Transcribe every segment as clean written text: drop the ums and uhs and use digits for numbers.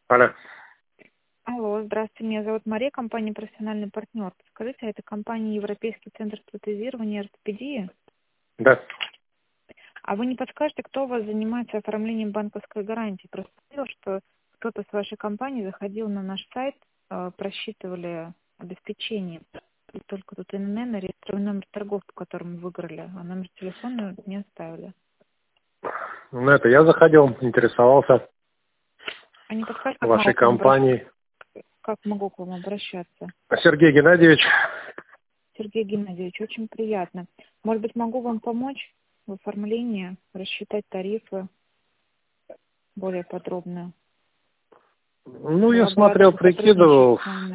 Алло. Алло, здравствуйте, меня зовут Мария, компания «Профессиональный партнер». Скажите, а это компания Европейский центр протезирования и ортопедии? Да. А вы не подскажете, кто у вас занимается оформлением банковской гарантии? Просто видела, что кто-то с вашей компании заходил на наш сайт, просчитывали обеспечение. И только тут ИНН, реестровый номер торгов, по которому выиграли, а номер телефона не оставили. Ну, это я заходил, интересовался А не подскажете, вашей компанией. как могу к вам обращаться? Сергей Геннадьевич. Сергей Геннадьевич, очень приятно. Может быть, могу вам помочь в оформлении, рассчитать тарифы более подробно? Ну, я смотрел, прикидывал.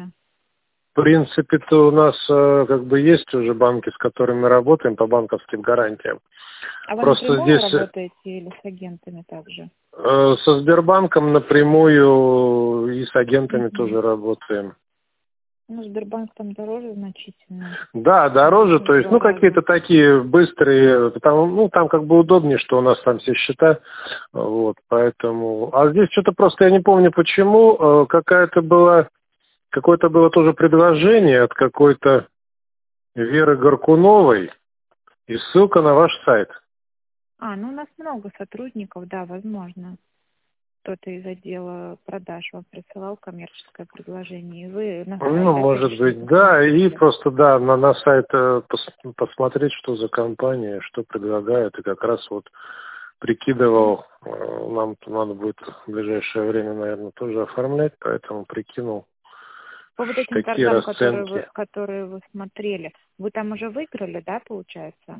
В принципе-то у нас есть уже банки, с которыми мы работаем по банковским гарантиям. А вы Просто напрямую здесь работаете или с агентами также? со Сбербанком напрямую и с агентами тоже работаем. Ну, Сбербанк там дороже значительно. Да, дороже, то есть, какие-то такие быстрые, там как бы удобнее, что у нас там все счета, вот, поэтому. А здесь что-то просто я не помню почему, какое-то было тоже предложение от какой-то Веры Горкуновой и ссылка на ваш сайт. У нас много сотрудников, да, возможно. Кто-то из отдела продаж вам присылал коммерческое предложение, и вы на сайт... может быть, да, и просто, да, на сайт посмотреть, что за компания, что предлагают, и как раз вот прикидывал, нам надо будет в ближайшее время, наверное, тоже оформлять, поэтому прикинул, По вот этим какие торгам, расценки. которые вы смотрели, вы там уже выиграли, да, получается?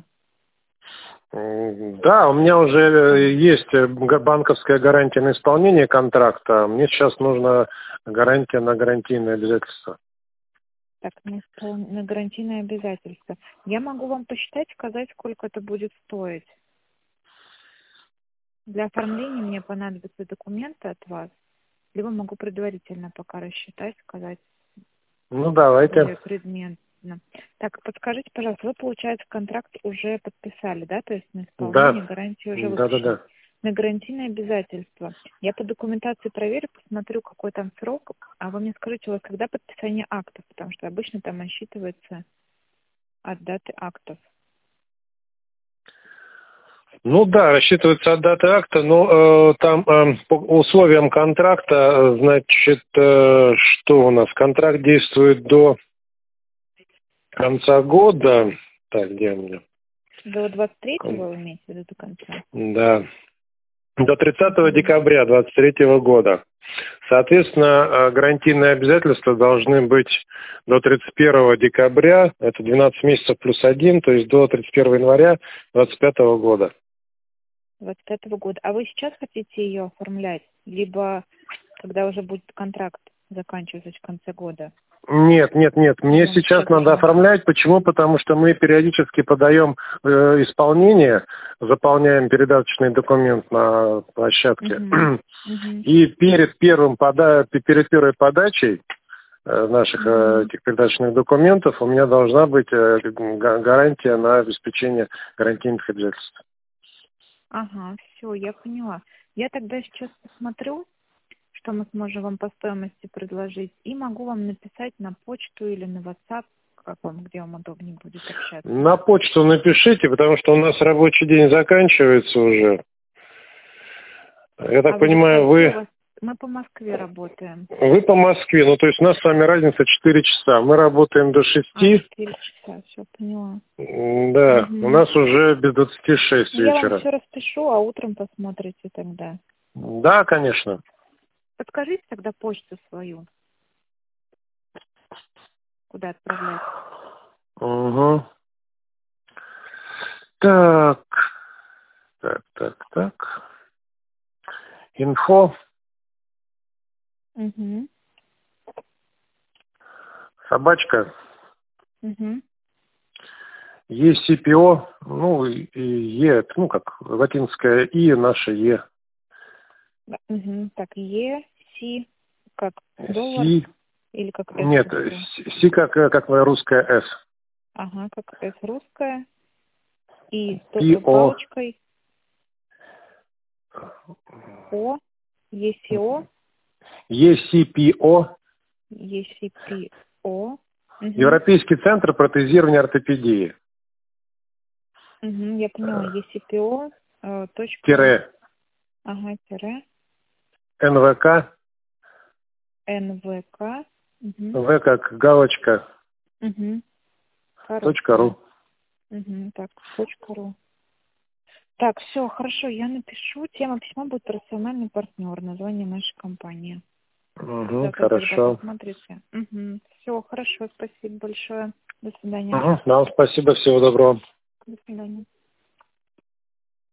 Да, у меня уже есть банковская гарантия на исполнение контракта. Мне сейчас нужна гарантия на гарантийные обязательства. Так, на гарантийное обязательство. Я могу вам посчитать, сказать, сколько это будет стоить. Для оформления мне понадобятся документы от вас, либо могу предварительно пока рассчитать, сказать Давайте. более предметно. Так, подскажите, пожалуйста, вы, получается, контракт уже подписали, да? То есть на исполнение гарантии уже выпущены. Да. На гарантийное обязательство. Я по документации проверю, посмотрю, какой там срок, а вы мне скажите, у вас когда подписание актов, потому что обычно там отсчитывается от даты актов. Рассчитывается от даты акта, но там по условиям контракта, значит, что у нас? Контракт действует до конца года. Так, где у меня? До 23-го вы имеете в виду до конца? Да. До 30 декабря 2023 года. Соответственно, гарантийные обязательства должны быть до 31 декабря, это 12 месяцев плюс 1, то есть до 31 января 2025 года. 25-го года. А вы сейчас хотите ее оформлять, либо когда уже будет контракт заканчиваться в конце года? Нет. Мне сейчас надо оформлять. Почему? Потому что мы периодически подаем исполнение, заполняем передаточный документ на площадке. И перед первой подачей наших этих передаточных документов у меня должна быть гарантия на обеспечение гарантийных обязательств. Ага, все, я поняла. Я тогда сейчас посмотрю, что мы сможем вам по стоимости предложить, и могу вам написать на почту или на WhatsApp, где вам удобнее будет общаться. На почту напишите, потому что у нас рабочий день заканчивается уже. Я так понимаю, вы... Мы по Москве работаем. Вы по Москве, то есть у нас с вами разница 4 часа. Мы работаем до 6. 4 часа, все, поняла. Да, у нас уже без 26 вечера. Я вам все распишу, а утром посмотрите тогда. Да, конечно. Подскажите тогда почту свою. Куда отправлять? Угу. Так. Инфо. Угу. Собачка. Угу. ЕСПО, Е, как латинское И, наше Е. Угу. Так, Е, Си, как доллар Си. или как С? Нет, Си как русская С. Ага, как С русская. И И, с палочкой. О, ЕСО. ECPO. ECPO. Европейский центр протезирования ортопедии. Я поняла. ECPO. Тире. Тире. НВК. НВК. В как галочка. .ру. Так, .ру. Так, все, хорошо, я напишу. Тема письма будет «Рациональный партнер», название нашей компании. Хорошо. Посмотрите. Все, хорошо, спасибо большое. До свидания. Да, спасибо, всего доброго. До свидания.